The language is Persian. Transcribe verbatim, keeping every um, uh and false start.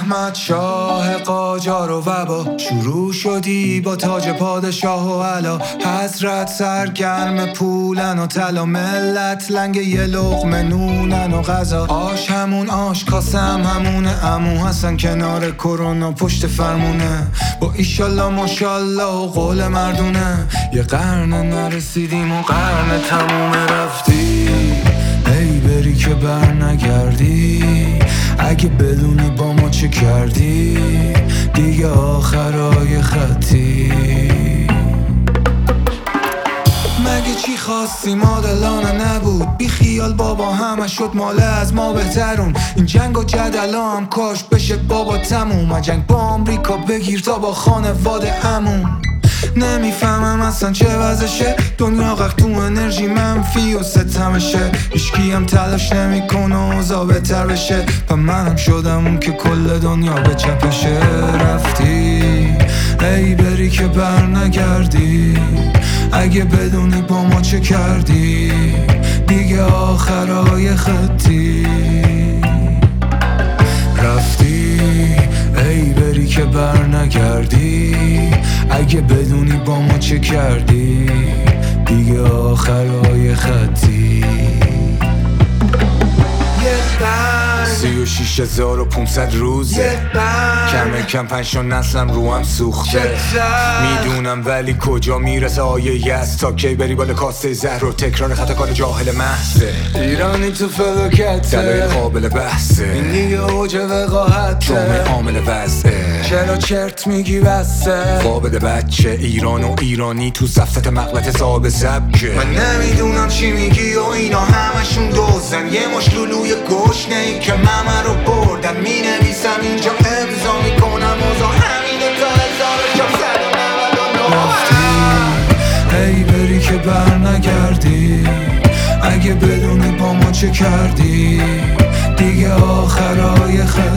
احمد شاه قاجار و وبا شروع شدی با تاج پادشاه و علا. حضرت سرگرم پولن و طلا، ملت لنگ یه لقمه نونن و غذا. آش همون آش، کاسم همونه، عمو حسن کنار کرونا پشت فرمونه. با ایشالله ماشالله و قول مردونه، یه قرن نرسیدیم و قرن تموم. رفتی ای بری که بر نگردی، اگه بدونی با ما چه کردی، دیگه آخرای خطی. مگه چی خواستیم عادلانه نبود، بی خیال بابا همه شد ماله از ما بهترون. این جنگ و جدلا هم کاش بشه بابا تموم. جنگ با آمریکا بگیر تا با خانواده عموم. نمیفهمم اصلا چه وضعشه، دنیا غرق تو انرژی منفی و ستمشه. هیچکی هم تلاش نمیکنه اوضاع بهتر بشه، و منم شدم اون که کل دنیا به چپشه. رفتی ای بری که بر نگردی، اگه بدونی با ما چه کردی، دیگه آخرای خطی. رفتی ای بری که بر نگردی، اگه بدونی با ما چه کردی، دیگه آخرای خطی. سی و شیش هزار و پونصد روزه، کم کم پنجشون نسلم رو هم سوخته. میدونم ولی کجا میرسه آیه یست، تا کی بری بالا کاسه زهر و تکرار خطا کار جاهل محضه. ایرانی تو فلوکته، دلایل قابل بحثه، این دیگه اوج وقاحته، جمعه عامل وضعه. چرا چرت میگی بسته، قابل بچه ایران و ایرانی تو صفت مغلط صاحب سبکه. من نمیدونم چی میگی و اینا همشون دوزن، یه مشلولوی گشنه ای که ممه رو بردن. می نویسم اینجا امضا میکنم اوضا همینه تا هزار جا صد و نود و نه. رفتی ای بری که بر نگردی، اگه بدونی با ما چه کردی، دیگه آخرای خیلی.